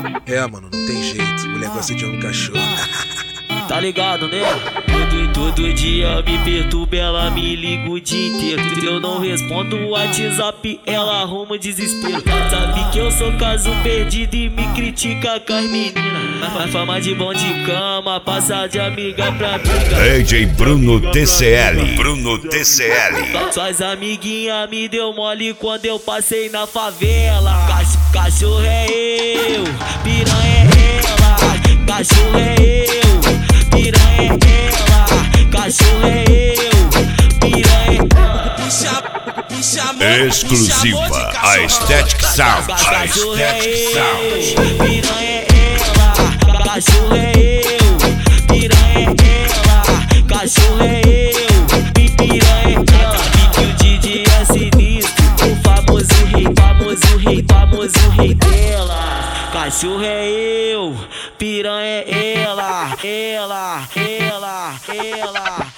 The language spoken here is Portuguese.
É, mano, não tem jeito. Mulher gosta de homem cachorro. Tá ligado, né? Todo dia me perturba, ela me liga o dia inteiro. Eu não respondo o WhatsApp, ela arruma desespero. Sabe que eu sou caso perdido e me critica com as meninas. Mas fama de bom de cama, passa de amiga pra briga. DJ Bruno TCL. Bruno TCL. Suas amiguinhas me deu mole quando eu passei na favela. Cachorro é eu, piranha é ela. Cachorro é eu, piranha é ela. Cachorro é eu, piranha é ela. Exclusiva, a Aesthetic Sound. Cachorro é eu, piranha é ela. Cachorro é eu, piranha é ela. Cachorro é eu, piranha é ela. Que o DJ é sinistro, o famoso rei dela. Cachorro é eu, piranha é ela.